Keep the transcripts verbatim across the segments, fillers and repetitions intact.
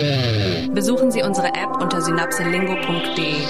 Besuchen Sie unsere App unter synapselingo punkt de.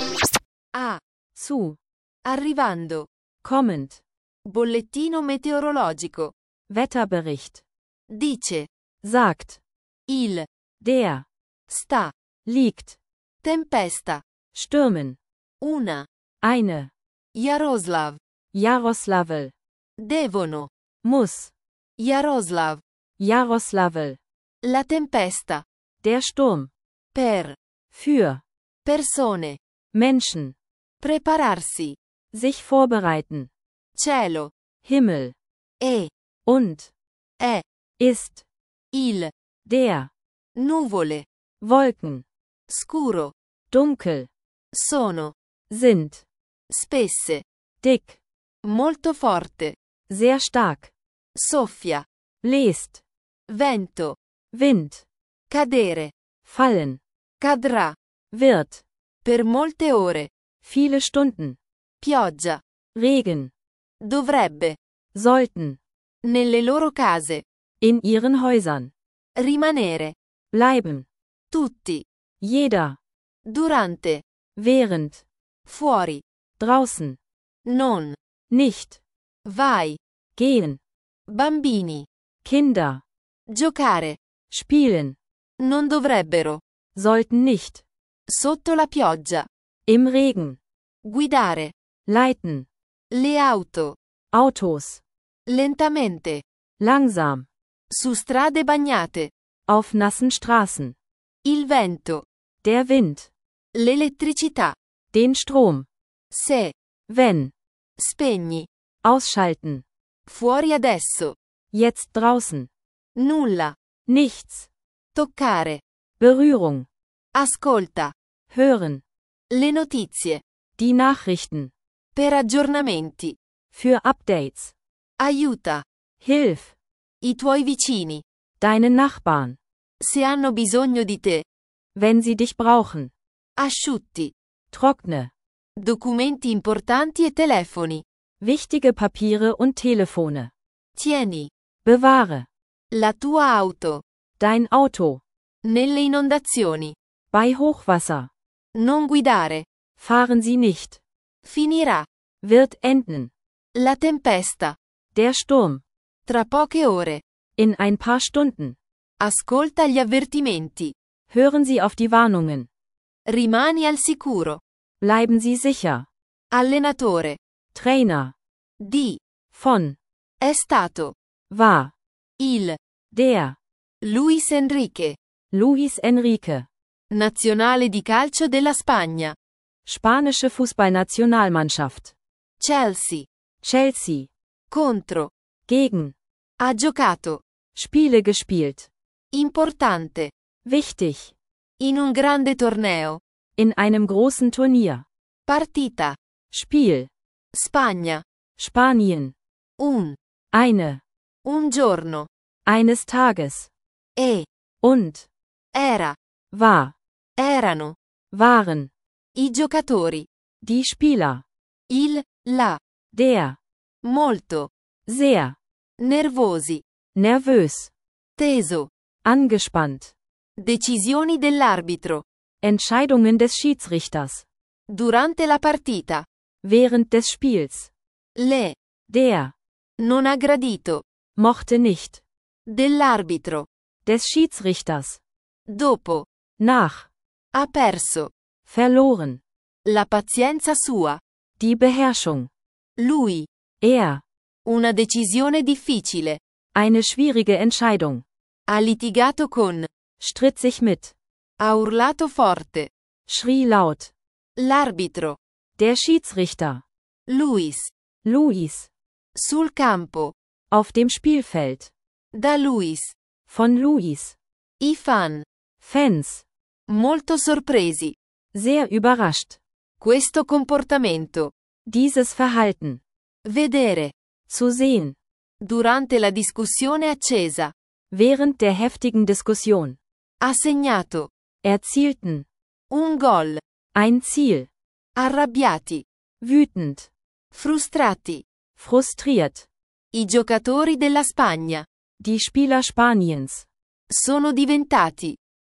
A. Su. Arrivando. Kommend. Bollettino meteorologico. Wetterbericht. Dice. Sagt. Il. Der. Sta. Liegt. Tempesta. Stürmen. Una. Eine. Jaroslav. Jaroslavl. Devono. Muss. Jaroslav. Jaroslavl. La tempesta. Der Sturm. Per. Für. Persone. Menschen. Prepararsi. Sich vorbereiten. Cielo. Himmel. E. Und. È. Ist. Il. Der. Nuvole. Wolken. Scuro. Dunkel. Sono. Sind. Spesse. Dick. Molto forte. Sehr stark. Soffia. Bläst. Vento. Wind. Cadere. Fallen. Cadrà. Wird. Per molte ore. Viele Stunden. Pioggia. Regen. Dovrebbe. Sollten. Nelle loro case. In ihren Häusern. Rimanere. Bleiben. Tutti. Jeder. Durante. Während. Fuori. Draußen. Non. Nicht. Vai. Gehen. Bambini. Kinder. Giocare. Spielen. Non dovrebbero. Sollten nicht. Sotto la pioggia. Im Regen. Guidare. Leiten. Le auto. Autos. Lentamente. Langsam. Su strade bagnate. Auf nassen Straßen. Il vento. Der Wind. L'elettricità. Den Strom. Se. Wenn. Spegni. Ausschalten. Fuori adesso. Jetzt draußen. Nulla. Nichts. Toccare. Berührung. Ascolta. Hören. Le notizie. Die Nachrichten. Per aggiornamenti. Für Updates. Aiuta. Hilf. I tuoi vicini. Deine Nachbarn. Se hanno bisogno di te. Wenn sie dich brauchen. Asciutti. Trockne. Documenti importanti e telefoni. Wichtige Papiere und Telefone. Tieni. Bewahre. La tua auto. Dein Auto. Nelle inondazioni. Bei Hochwasser. Non guidare. Fahren Sie nicht. Finirà. Wird enden. La tempesta. Der Sturm. Tra poche ore. In ein paar Stunden. Ascolta gli avvertimenti. Hören Sie auf die Warnungen. Rimani al sicuro. Bleiben Sie sicher. Allenatore. Trainer. Di. Von. È stato. War. Il. Der. Luis Enrique. Luis Enrique. Nazionale di calcio della Spagna. Spanische Fußballnationalmannschaft. Chelsea. Chelsea. Contro. Gegen. Ha giocato. Spiele gespielt. Importante. Wichtig. In un grande torneo. In einem großen Turnier. Partita. Spiel. Spagna. Spanien. Un. Eine. Un giorno. Eines Tages. E. Und. Era. War. Erano. Waren. I giocatori. Die Spieler. Il. La. Der. Molto. Sehr. Nervosi. Nervös. Teso. Angespannt. Decisioni dell'arbitro. Entscheidungen des Schiedsrichters. Durante la partita. Während des Spiels. Le. Der. Non ha gradito. Mochte nicht. Dell'arbitro. Des Schiedsrichters. Dopo. Nach. Ha perso. Verloren. La pazienza sua. Die Beherrschung. Lui. Er. Una decisione difficile. Eine schwierige Entscheidung. Ha litigato con. Stritt sich mit. Ha urlato forte. Schrie laut. L'arbitro. Der Schiedsrichter. Luis. Luis. Sul campo. Auf dem Spielfeld. Da Luis. Von Luis. I fan. Fans. Molto sorpresi. Sehr überrascht. Questo comportamento. Dieses Verhalten. Vedere. Zu sehen. Durante la discussione accesa. Während der heftigen Diskussion. Ha segnato. Erzielten. Un gol. Ein Ziel. Arrabbiati. Wütend. Frustrati. Frustriert. I giocatori della Spagna. Die Spieler Spaniens. Sono diventati.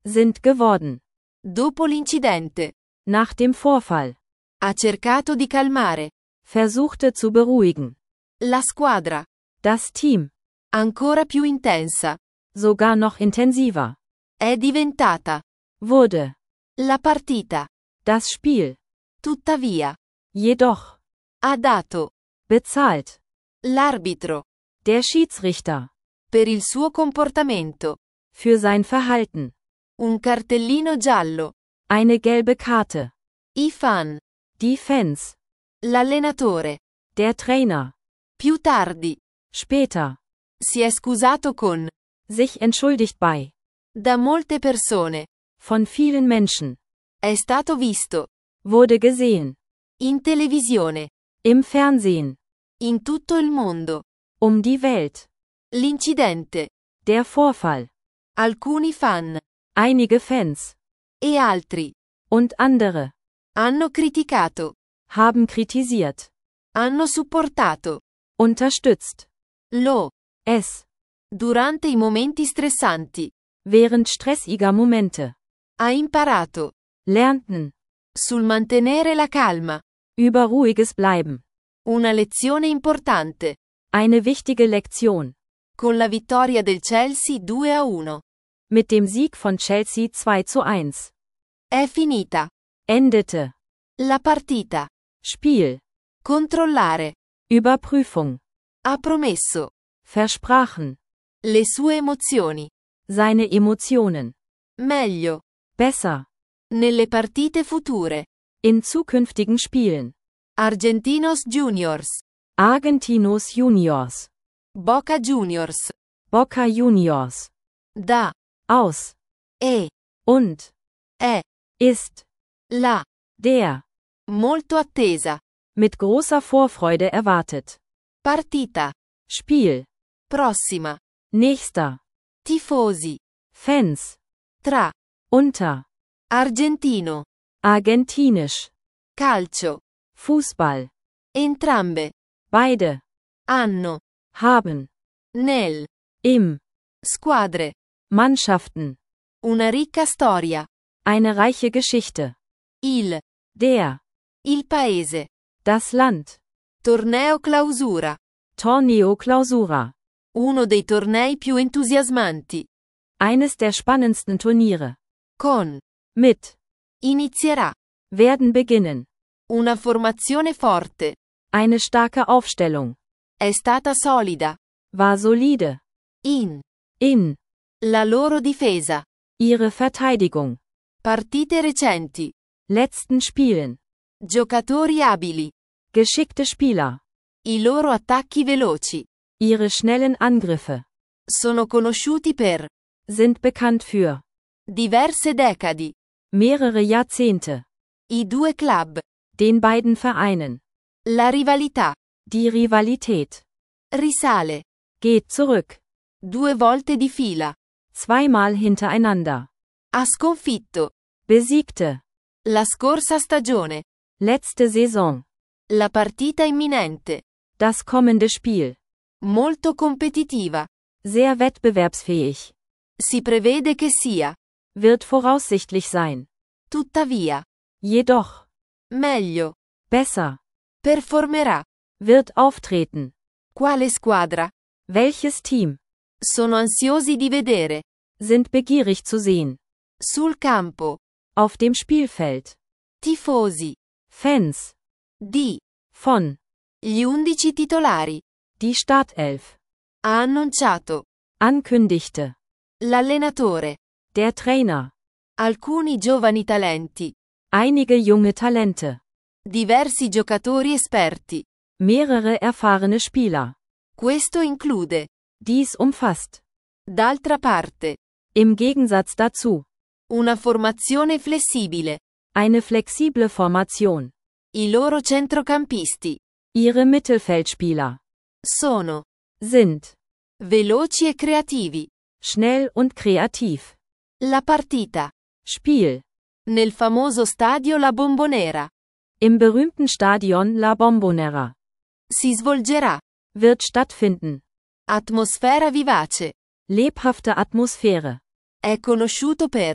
sind geworden. Dopo l'incidente. Nach dem Vorfall. Ha cercato di calmare. Versuchte zu beruhigen. La squadra. Das Team. Ancora più intensa. Sogar noch intensiver. È diventata. Wurde. La partita. Das Spiel. Tuttavia. Jedoch. Ha dato. Bezahlt. L'arbitro. Der Schiedsrichter. Per il suo comportamento. Für sein Verhalten. Un cartellino giallo. Eine gelbe Karte. I fan. Die Fans. L'allenatore. Der Trainer. Più tardi. Später. Si è scusato con. Sich entschuldigt bei. Da molte persone. Von vielen Menschen. È stato visto. Wurde gesehen. In televisione. Im Fernsehen. In tutto il mondo. Um die Welt. L'incidente. Der Vorfall. Alcuni fan. Einige Fans. E altri. Und andere. Hanno criticato. Haben kritisiert. Hanno supportato. Unterstützt. Lo. Es. Durante i momenti stressanti. Während stressiger Momente. Ha imparato. Lernten. Sul mantenere la calma. Über ruhiges Bleiben. Una lezione importante. Eine wichtige Lektion. Con la vittoria del Chelsea due a uno. Mit dem Sieg von Chelsea zwei zu eins. È finita. Endete. La partita. Spiel. Controllare. Überprüfung. Ha promesso. Versprachen. Le sue emozioni. Seine Emotionen. Meglio. Besser. Nelle partite future. In zukünftigen Spielen. Argentinos Juniors. Argentinos Juniors. Boca Juniors. Boca Juniors. Da. Aus. E. Und. È. Ist. La. Der. Molto attesa. Mit großer Vorfreude erwartet. Partita. Spiel. Prossima. Nächster. Tifosi. Fans. Tra. Unter. Argentino. Argentinisch. Calcio. Fußball. Entrambe. Beide. Hanno. Haben. Nel. Im. Squadre. Mannschaften. Una ricca storia. Eine reiche Geschichte. Il. Der. Il paese. Das Land. Torneo clausura. Torneo Clausura. Uno dei tornei più entusiasmanti. Eines der spannendsten Turniere. Con. Mit. Inizierà. Werden beginnen. Una formazione forte. Eine starke Aufstellung. È stata solida. War solide. In. In. La loro difesa. Ihre Verteidigung. Partite recenti. Letzten Spielen. Giocatori abili. Geschickte Spieler. I loro attacchi veloci. Ihre schnellen Angriffe. Sono conosciuti per. Sind bekannt für. Diverse decadi. Mehrere Jahrzehnte. I due club. Den beiden Vereinen. La rivalità. Die Rivalität. Risale. Geht zurück. Due volte di fila. Zweimal hintereinander. Ha sconfitto. Besiegte. La scorsa stagione. Letzte Saison. La partita imminente. Das kommende Spiel. Molto competitiva. Sehr wettbewerbsfähig. Si prevede che sia. Wird voraussichtlich sein. Tuttavia. Jedoch. Meglio. Besser. Performerà. Wird auftreten. Quale squadra? Welches Team? Sono ansiosi di vedere. Sind begierig zu sehen. Sul campo. Auf dem Spielfeld. Tifosi. Fans. Di. Von. Gli undici titolari. Die Startelf. Ha annunciato. Ankündigte. L'allenatore. Der Trainer. Alcuni giovani talenti. Einige junge Talente. Diversi giocatori esperti. Mehrere erfahrene Spieler. Questo include. Dies umfasst. D'altra parte. Im Gegensatz dazu. Una formazione flessibile. Eine flexible Formation. I loro centrocampisti. Ihre Mittelfeldspieler. Sono. Sind. Veloci e creativi. Schnell und kreativ. La partita. Spiel. Nel famoso stadio La Bombonera. Im berühmten Stadion La Bombonera. Si svolgerà. Wird stattfinden. Atmosfera vivace. Lebhafte Atmosphäre. È conosciuto per.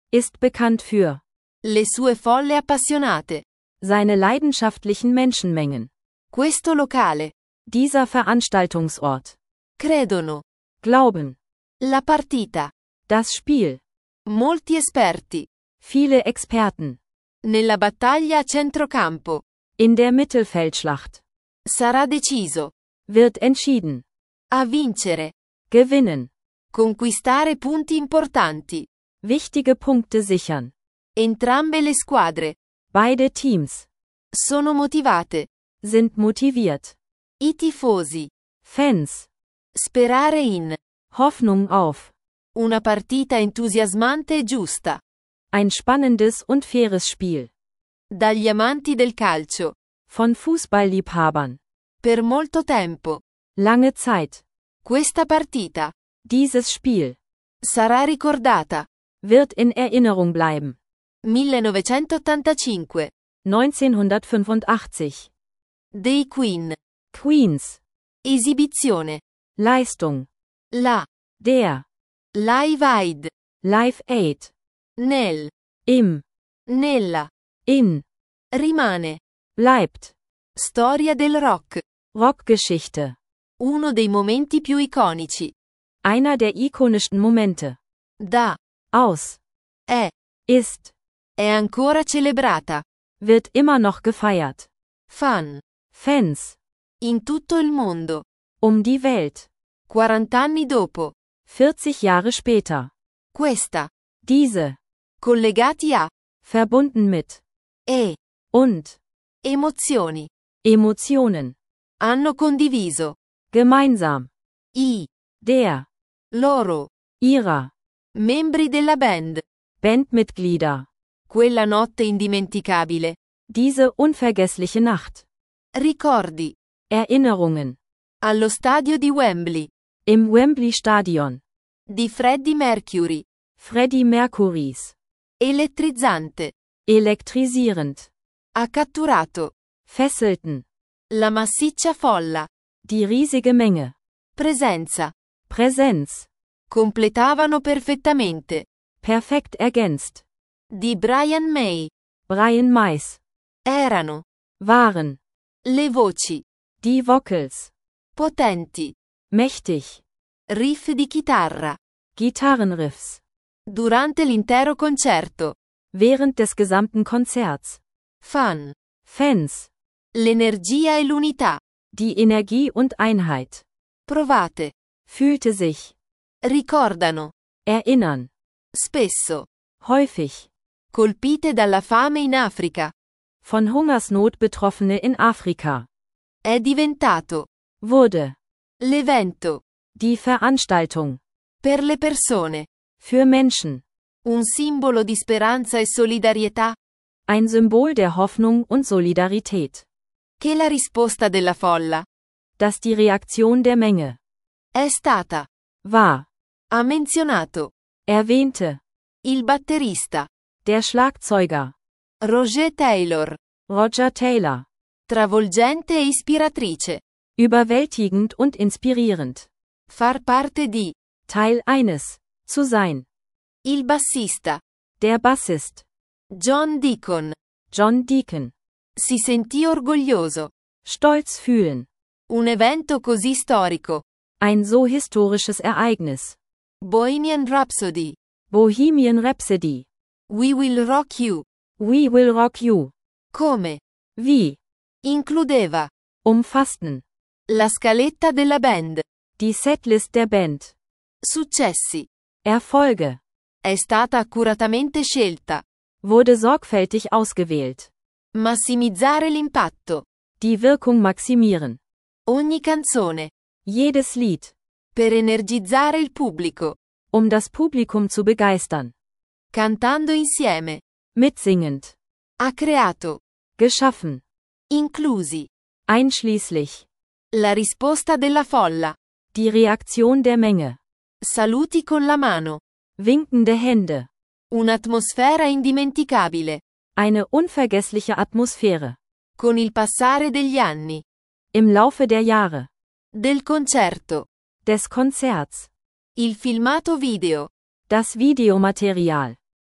ist bekannt für le sue folle appassionate, seine leidenschaftlichen Menschenmengen. questo locale, Dieser Veranstaltungsort. credono, Glauben. la partita, Das Spiel. molti esperti, Viele Experten. nella battaglia a centrocampo, In der Mittelfeldschlacht. sarà deciso, Wird entschieden. a vincere, Gewinnen. conquistare punti importanti, Wichtige Punkte sichern. entrambe le squadre, Beide Teams sono motivate, sind motiviert. i tifosi, Fans. sperare in, Hoffnung auf. una partita entusiasmante e giusta, Ein spannendes und faires Spiel. dagli amanti del calcio, Von Fußballliebhabern. per molto tempo, Lange Zeit. questa partita, Dieses Spiel sarà ricordata, wird in Erinnerung bleiben. millenovecentottantacinque, neunzehnhundertfünfundachtzig. dei Queen, Queens. esibizione, Leistung. la, Der. Live Aid, Live Aid. nel, Im. nella, In. rimane, Bleibt. storia del rock, Rockgeschichte. uno dei momenti più iconici, Einer der ikonischsten Momente. da, Aus. è, Ist. è ancora celebrata, Wird immer noch gefeiert. fan, Fans. in tutto il mondo, Um die Welt. quaranta anni dopo, vierzig Jahre später. questa, Diese. collegati a, Verbunden mit. e, Und. emozioni, Emotionen. hanno condiviso, Gemeinsam. i, Der. loro, Ihrer. membri della band, Bandmitglieder. quella notte indimenticabile, Diese unvergessliche Nacht. ricordi, Erinnerungen. allo stadio di Wembley, Im Wembley Stadion. di Freddie Mercury, Freddie Mercurys. elettrizzante, Elektrisierend. ha catturato, Fesselten. la massiccia folla, Die riesige Menge. presenza, Präsenz. completavano perfettamente, Perfekt ergänzt. di Brian May, Brian Mais. erano, Waren. le voci, Die Vocals. potenti, Mächtig. riff di chitarra, Gitarrenriffs. durante l'intero concerto, Während des gesamten Konzerts. fan, Fans. l'energia e l'unità, Die Energie und Einheit. provate, Fühlte sich. ricordano, Erinnern. spesso, Häufig. colpite dalla fame in Africa, Von Hungersnot Betroffene in Afrika. è diventato, Wurde. l'evento, Die Veranstaltung. per le persone, Für Menschen. un simbolo di speranza e solidarietà, Ein Symbol der Hoffnung und Solidarität. che la risposta della folla, Dass die Reaktion der Menge. è stata, War. ha menzionato, Erwähnte. il batterista, Der Schlagzeuger. Roger Taylor, Roger Taylor. travolgente e ispiratrice, Überwältigend und inspirierend. far parte di, Teil eines. Zu sein. il bassista, Der Bassist. John Deacon, John Deacon. si sentì orgoglioso, Stolz fühlen. un evento così storico, Ein so historisches Ereignis. Bohemian Rhapsody, Bohemian Rhapsody. We Will Rock You, We Will Rock You. come, Wie. includeva, Umfassten. la scaletta della band, Die Setlist der Band. successi, Erfolge. è stata accuratamente scelta, Wurde sorgfältig ausgewählt. massimizzare l'impatto, Die Wirkung maximieren. ogni canzone, Jedes Lied. per energizzare il pubblico, Um das Publikum zu begeistern. cantando insieme, Mitsingend. ha creato, Geschaffen. inclusi, Einschließlich. la risposta della folla, Die Reaktion der Menge. saluti con la mano, Winkende Hände. un'atmosfera indimenticabile, Eine unvergessliche Atmosphäre. con il passare degli anni, Im Laufe der Jahre. del concerto, Des Konzerts. il filmato video, Das Videomaterial.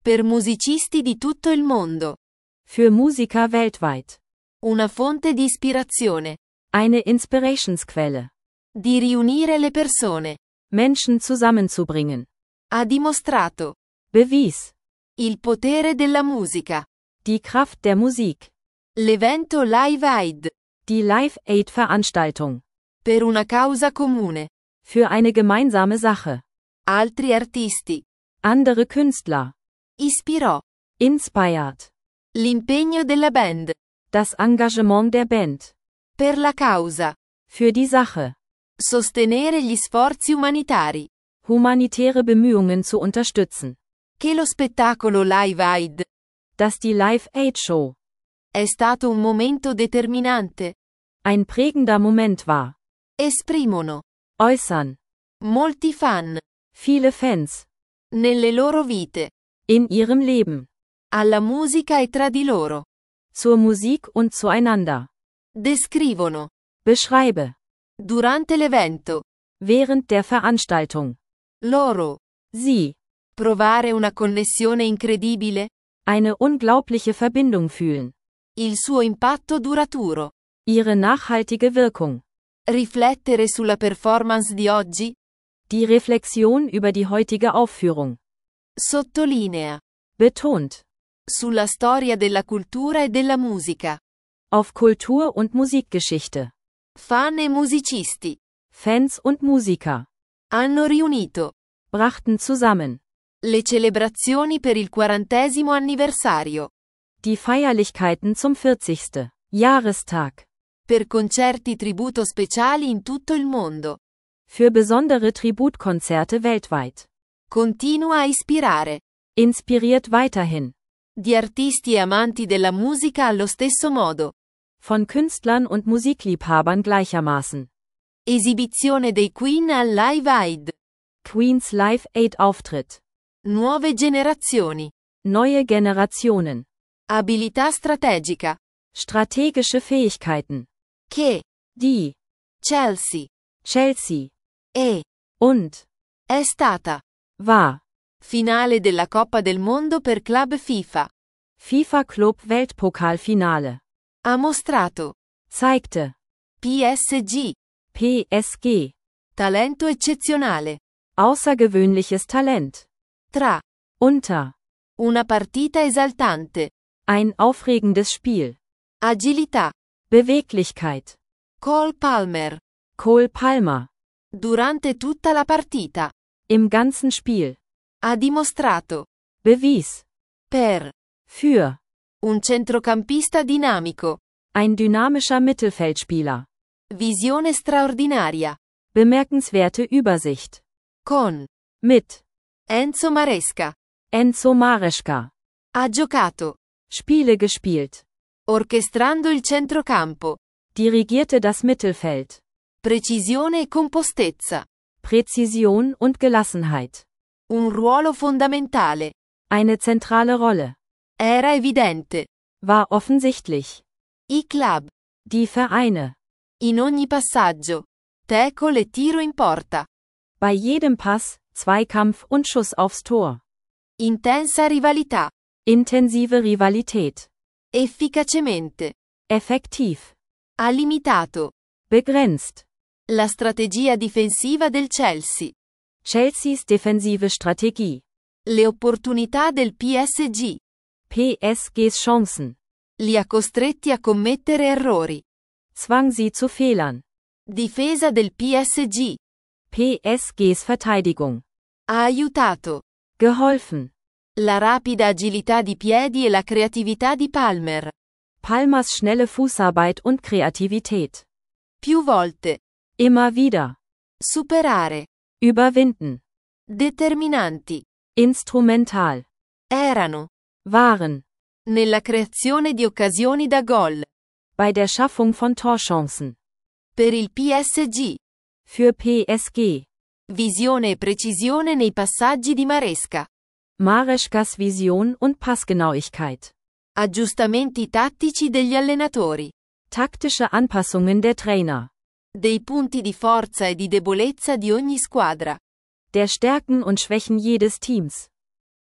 Per musicisti di tutto il mondo. Für Musiker weltweit. Una fonte di ispirazione. Eine Inspirationsquelle. Di riunire le persone. Menschen zusammenzubringen. Ha dimostrato. Bewies. Il potere della musica. Die Kraft der Musik. L'evento Live Aid. Die Live-Aid-Veranstaltung. Per una causa comune. Für eine gemeinsame Sache. Altri artisti. Andere Künstler. Ispirò. Inspired. L'impegno della band. Das Engagement der Band. Per la causa. Für die Sache. Sostenere gli sforzi umanitari. Humanitäre Bemühungen zu unterstützen. Che lo spettacolo Live Aid. Dass die Live-Aid-Show. È stato un momento determinante. Ein prägender Moment war. Esprimono. Äußern. Molti fan. Viele Fans. Nelle loro vite. In ihrem Leben. Alla musica e tra di loro. Zur Musik und zueinander. Descrivono. Beschreibe. Durante l'evento. Während der Veranstaltung. Loro. Sie. Provare una connessione incredibile. Eine unglaubliche Verbindung fühlen. Il suo impatto duraturo. Ihre nachhaltige Wirkung. Riflettere sulla performance di oggi. Die Reflexion über die heutige Aufführung. Sottolinea. Betont. Sulla storia della cultura e della musica. Auf Kultur- und Musikgeschichte. Fan e musicisti. Fans und Musiker. Hanno riunito. Brachten zusammen. Le celebrazioni per il quarantesimo anniversario. Die Feierlichkeiten zum vierzigsten Jahrestag. Per concerti tributo speciali in tutto il mondo. Für besondere Tributkonzerte weltweit. Continua a ispirare. Inspiriert weiterhin. Di artisti e amanti della musica allo stesso modo. Von Künstlern und Musikliebhabern gleichermaßen. Esibizione dei Queen al Live Aid. Queen's Live-Aid-Auftritt. Nuove generazioni. Neue Generationen. Abilità strategica. Strategische Fähigkeiten. Che. Die. Chelsea. Chelsea. E. Und. È stata. War. Finale della Coppa del Mondo per Club FIFA. FIFA Club Weltpokalfinale. Ha mostrato. Zeigte. P S G. P S G. Talento eccezionale. Außergewöhnliches Talent. Tra. Unter. Una partita esaltante. Ein aufregendes Spiel. Agilità. Beweglichkeit. Cole Palmer. Cole Palmer. Durante tutta la partita. Im ganzen Spiel. Ha dimostrato. Bewies. Per. Für. Un centrocampista dinamico. Ein dynamischer Mittelfeldspieler. Visione straordinaria. Bemerkenswerte Übersicht. Con. Mit. Enzo Maresca. Enzo Maresca. Ha giocato. Spiele gespielt. Orchestrando il centrocampo. Dirigierte das Mittelfeld. Precisione e compostezza. Präzision und Gelassenheit. Un ruolo fondamentale. Eine zentrale Rolle. Era evidente. War offensichtlich. I club. Die Vereine. In ogni passaggio. Tackle e tiro in porta. Bei jedem Pass, Zweikampf und Schuss aufs Tor. Intensa rivalità. Intensive Rivalität. Efficacemente. Effektiv. Ha limitato. Begrenzt. La strategia difensiva del Chelsea. Chelseas defensive Strategie. Le opportunità del P S G. P S Gs Chancen. Li ha costretti a commettere errori. Zwang sie zu Fehlern. Difesa del P S G. P S Gs Verteidigung. Ha aiutato. Geholfen. La rapida agilità di piedi e la creatività di Palmer. Palmers schnelle Fußarbeit und Kreativität. Più volte. Immer wieder. Superare. Überwinden. Determinanti. Instrumental. Erano. Waren. Nella creazione di occasioni da gol. Bei der Schaffung von Torchancen. Per il P S G. Für P S G. Visione e precisione nei passaggi di Maresca. Marescas Vision und Passgenauigkeit. Aggiustamenti tattici degli allenatori. Taktische Anpassungen der Trainer. Dei punti di forza e di debolezza di ogni squadra. Der Stärken und Schwächen jedes Teams.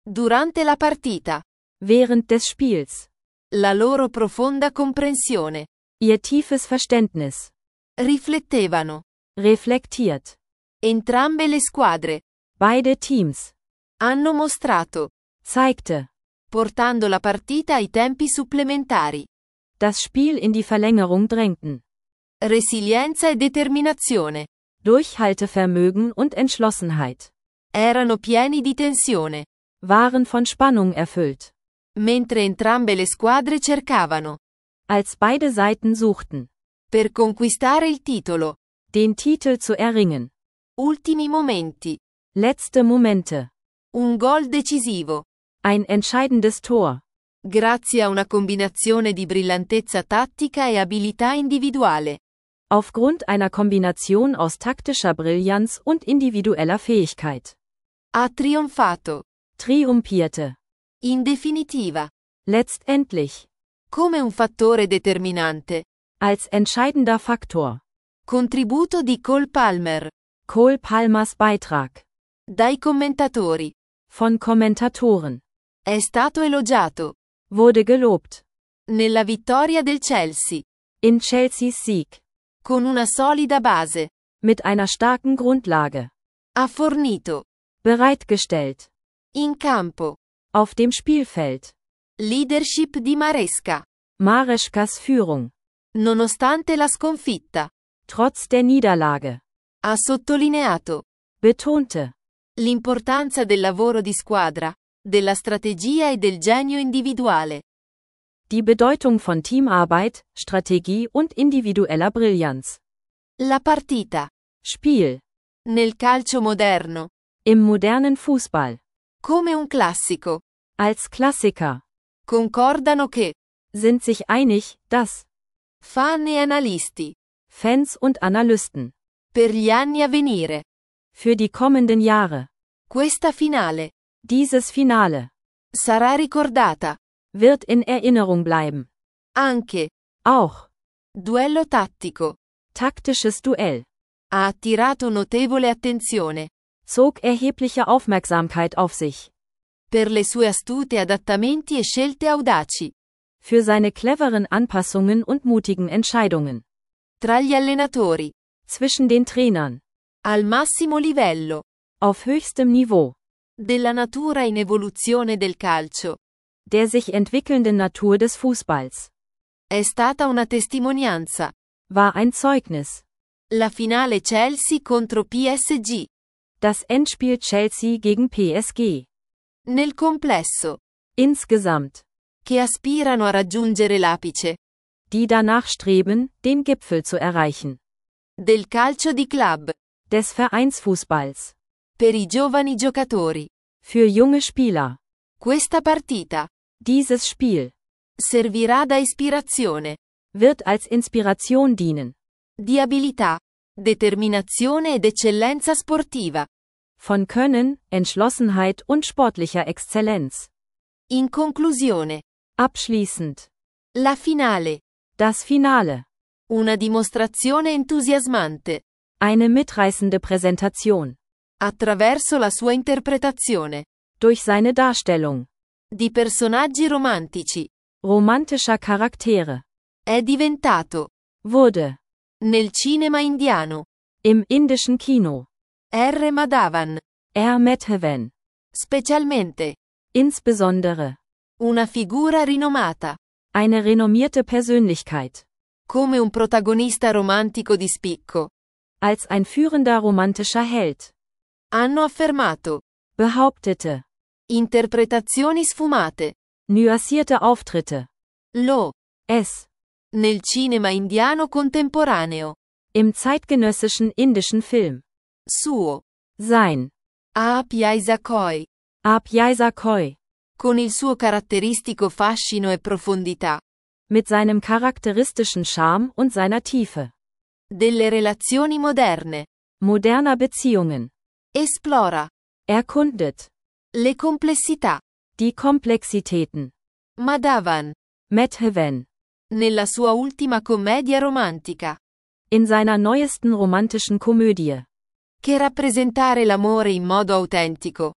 Durante la partita. Während des Spiels. La loro profonda comprensione. Ihr tiefes Verständnis. Riflettevano. Reflektiert. Entrambe le squadre. Beide Teams. Hanno mostrato. Zeigte. Portando la partita ai tempi supplementari. Das Spiel in die Verlängerung drängten. Resilienza e determinazione. Durchhaltevermögen und Entschlossenheit. Erano pieni di tensione. Waren von Spannung erfüllt. Mentre entrambe le squadre cercavano. Als beide Seiten suchten. Per conquistare il titolo. Den Titel zu erringen. Ultimi momenti. Letzte Momente. Un gol decisivo. Ein entscheidendes Tor. Grazie a una combinazione di brillantezza tattica e abilità individuale. Aufgrund einer Kombination aus taktischer Brillanz und individueller Fähigkeit. Ha trionfato. Triumphierte. In definitiva. Letztendlich. Come un fattore determinante. Als entscheidender Faktor. Contributo di Cole Palmer. Cole Palmers Beitrag. Dai commentatori. Von Kommentatoren. È stato elogiato. Wurde gelobt. Nella vittoria del Chelsea. In Chelseas Sieg. Con una solida base. Mit einer starken Grundlage. Ha fornito. Bereitgestellt. In campo. Auf dem Spielfeld. Leadership di Maresca. Marescas Führung. Nonostante la sconfitta. Trotz der Niederlage. Ha sottolineato. Betonte. L'importanza del lavoro di squadra, della strategia e del genio individuale. Die Bedeutung von Teamarbeit, Strategie und individueller Brillanz. La partita. Spiel. Nel calcio moderno. Im modernen Fußball. Come un classico. Als Klassiker. Concordano che. Sind sich einig, dass. Fan e analisti. Fans und Analysten. Per gli anni a venire. Für die kommenden Jahre. Questa finale. Dieses Finale. Sarà ricordata. Wird in Erinnerung bleiben. Anche. Auch. Duello tattico. Taktisches Duell. Ha attirato notevole attenzione. Zog erhebliche Aufmerksamkeit auf sich. Per le sue astute adattamenti e scelte audaci. Für seine cleveren Anpassungen und mutigen Entscheidungen. Tra gli allenatori. Zwischen den Trainern. Al massimo livello. Auf höchstem Niveau. Della natura in evoluzione del calcio. Der sich entwickelnden Natur des Fußballs. È stata una testimonianza. War ein Zeugnis. La finale Chelsea contro P S G. Das Endspiel Chelsea gegen P S G. Nel complesso. Insgesamt. Che aspirano a raggiungere l'apice. Die danach streben, den Gipfel zu erreichen. Del calcio di club. Des Vereinsfußballs. Per i giovani giocatori. Für junge Spieler. Questa partita. Dieses Spiel. Servirà da ispirazione. Wird als Inspiration dienen. Di abilità, determinazione ed eccellenza sportiva. Von Können, Entschlossenheit und sportlicher Exzellenz. In conclusione. Abschließend. La finale. Das Finale. Una dimostrazione entusiasmante. Eine mitreißende Präsentation. Attraverso la sua interpretazione. Durch seine Darstellung. Di personaggi romantici. Romantischer Charaktere. È diventato. Wurde. Nel cinema indiano. Im indischen Kino. R. Madhavan. R. Madhavan. Specialmente. Insbesondere. Una figura rinomata. Eine renommierte Persönlichkeit. Come un protagonista romantico di spicco. Als ein führender romantischer Held. Hanno affermato. Behauptete. Interpretazioni sfumate. Nuancierte Auftritte. Lo. Es. Nel cinema indiano contemporaneo. Im zeitgenössischen indischen Film. Suo. Sein. Apyaisa Koi. Apyaisa Koi. Con il suo caratteristico fascino e profondità. Mit seinem charakteristischen Charme und seiner Tiefe. Delle relazioni moderne. Moderner Beziehungen. Esplora. Erkundet. Le complessità. Die Komplexitäten. Madhavan. Madhavan. Nella sua ultima commedia romantica. In seiner neuesten romantischen Komödie. Che rappresentare l'amore in modo autentico.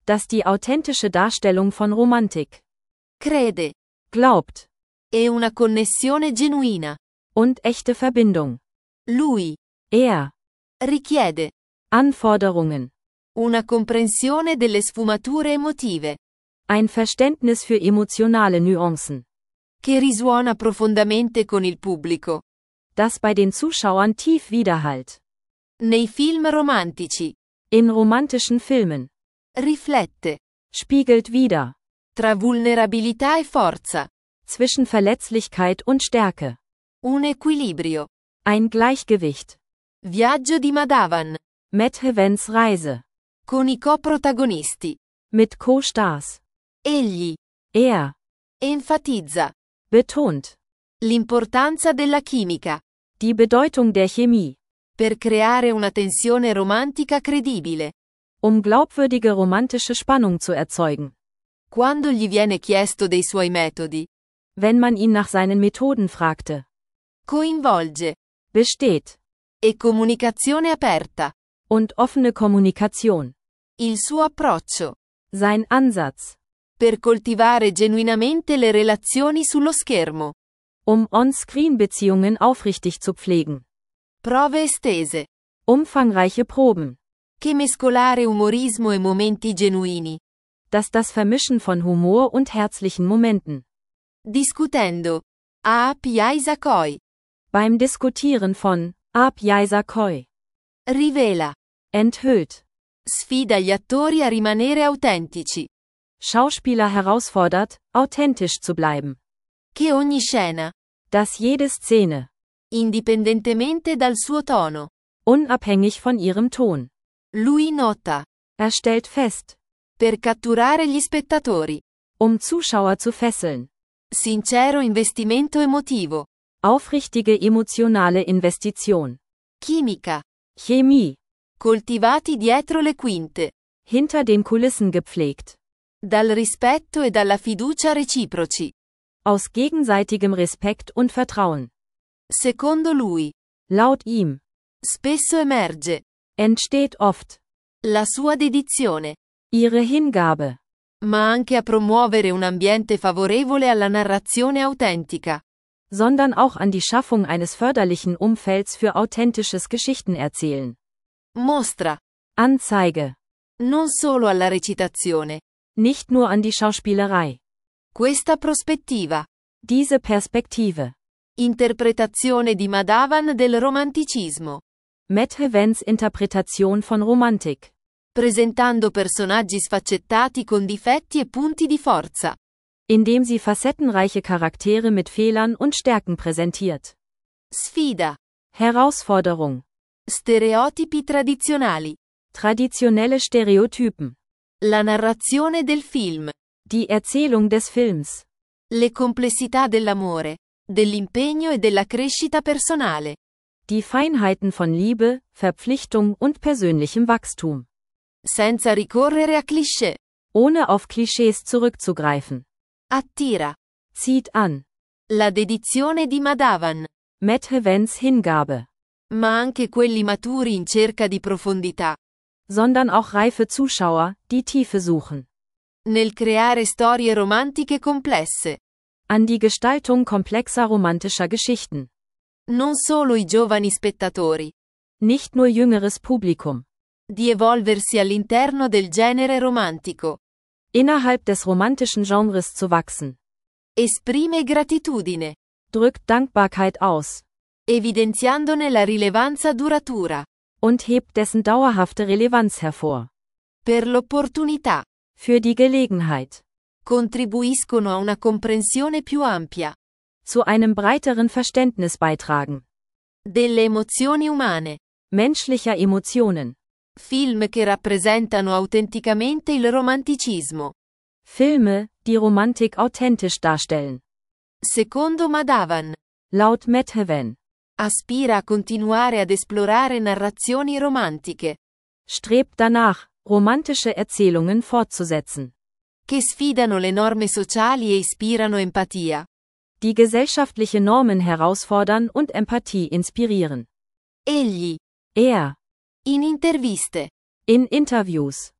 dass die authentische Darstellung von Romantik, crede, glaubt, e una connessione genuina. und echte Verbindung. Lui Er richiede Anforderungen, una comprensione delle sfumature emotive, ein Verständnis für emotionale Nuancen, che risuona profondamente con il pubblico. das bei den Zuschauern tief widerhallt. Nei film romantici, In romantischen Filmen riflette, spiegelt wider, tra vulnerabilità e forza, zwischen Verletzlichkeit und Stärke, un equilibrio. ein Gleichgewicht. Viaggio di Madhavan, Matt Havens Reise, con i coprotagonisti. mit Co-Stars. Egli Er enfatizza betont l'importanza della chimica, die Bedeutung der Chemie, per creare una tensione romantica credibile. um glaubwürdige romantische Spannung zu erzeugen. Quando gli viene chiesto dei suoi metodi, Wenn man ihn nach seinen Methoden fragte, coinvolge besteht e comunicazione aperta. und offene Kommunikation, Il suo approccio sein Ansatz, per coltivare genuinamente le relazioni sullo schermo. um On-Screen-Beziehungen aufrichtig zu pflegen. Prove estese. Umfangreiche Proben, Che mescolare umorismo e momenti genuini. dass das Vermischen von Humor und herzlichen Momenten. Discutendo. A Piaisa Koi. Beim Diskutieren von Ab Yaisa Koi Rivela. enthüllt. Sfida gli attori a rimanere autentici. Schauspieler herausfordert, authentisch zu bleiben. Che ogni scena, Dass jede Szene, indipendentemente dal suo tono, unabhängig von ihrem Ton, lui nota, er stellt fest, per catturare gli spettatori. um Zuschauer zu fesseln. Sincero investimento emotivo. Aufrichtige emotionale Investition. Chimica. Chemie, Coltivati dietro le quinte. hinter den Kulissen gepflegt. Dal rispetto e dalla fiducia reciproci. Aus gegenseitigem Respekt und Vertrauen. Secondo lui, Laut ihm, spesso emerge entsteht oft la sua dedizione, ihre Hingabe, ma anche a promuovere un ambiente favorevole alla narrazione autentica. sondern auch an die Schaffung eines förderlichen Umfelds für authentisches Geschichtenerzählen. Mostra, Anzeige, non solo alla recitazione, nicht nur an die Schauspielerei. questa prospettiva. Diese Perspektive. Interpretazione di Madhavan del romanticismo. Matt Havens Interpretation von Romantik. Presentando personaggi sfaccettati con difetti e punti di forza. Indem sie facettenreiche Charaktere mit Fehlern und Stärken präsentiert. Sfida. Herausforderung. Stereotipi tradizionali. Traditionelle Stereotypen. La narrazione del film. Die Erzählung des Films. Le complessità dell'amore, dell'impegno e della crescita personale. Die Feinheiten von Liebe, Verpflichtung und persönlichem Wachstum. Senza ricorrere a cliché. Ohne auf Klischees zurückzugreifen. Attira. Zieht an. La dedizione di Madhavan. Matt Havens Hingabe. Ma anche quelli maturi in cerca di profondità. Sondern auch reife Zuschauer, die Tiefe suchen. Nel creare storie romantiche complesse. An die Gestaltung komplexer romantischer Geschichten. Non solo i giovani spettatori. Nicht nur jüngeres Publikum. Di evolversi all'interno del genere romantico. Innerhalb des romantischen Genres zu wachsen. Esprime gratitudine. Drückt Dankbarkeit aus. Evidenziandone la rilevanza duratura. Und hebt dessen dauerhafte Relevanz hervor. Per l'opportunità. Für die Gelegenheit. Contribuiscono a una comprensione più ampia. Zu einem breiteren Verständnis beitragen. Delle emozioni umane. Menschlicher Emotionen. Film che rappresentano autenticamente il romanticismo. Filme, die Romantik authentisch darstellen. Secondo Madhavan. Laut Matt Haven. Aspira a continuare ad esplorare narrazioni romantiche. Strebt danach, romantische Erzählungen fortzusetzen. Che sfidano le norme sociali e ispirano empatia. Die gesellschaftliche Normen herausfordern und Empathie inspirieren. Egli. Er. In interviste. In Interviews.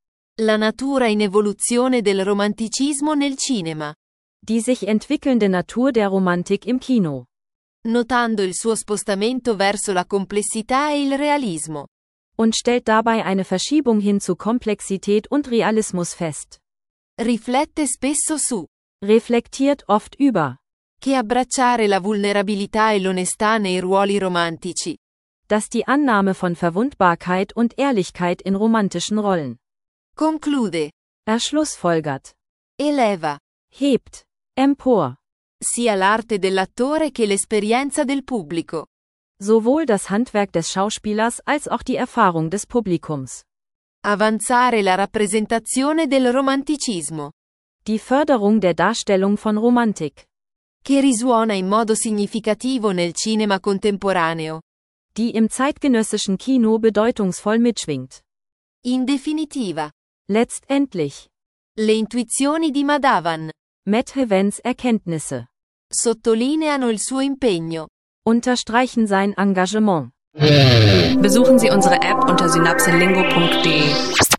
La natura in evoluzione del romanticismo nel cinema. Die sich entwickelnde Natur der Romantik im Kino. Notando il suo spostamento verso la complessità e il realismo. Und stellt dabei eine Verschiebung hin zu Komplexität und Realismus fest. Riflette spesso su. Reflektiert oft über. Che abbracciare la vulnerabilità e l'onestà nei ruoli romantici. Dass die Annahme von Verwundbarkeit und Ehrlichkeit in romantischen Rollen. Conclude. Er schlussfolgert. Eleva. Hebt. Empor. Sia l'arte dell'attore che l'esperienza del pubblico. Sowohl das Handwerk des Schauspielers als auch die Erfahrung des Publikums. Avanzare la rappresentazione del romanticismo. Die Förderung der Darstellung von Romantik. Che risuona in modo significativo nel cinema contemporaneo. Die im zeitgenössischen Kino bedeutungsvoll mitschwingt. In definitiva. Letztendlich. Le intuizioni di Madavan. Matt Havens Erkenntnisse. Sottolineano il suo impegno. Unterstreichen sein Engagement. Besuchen Sie unsere App unter synapselingo punkt de.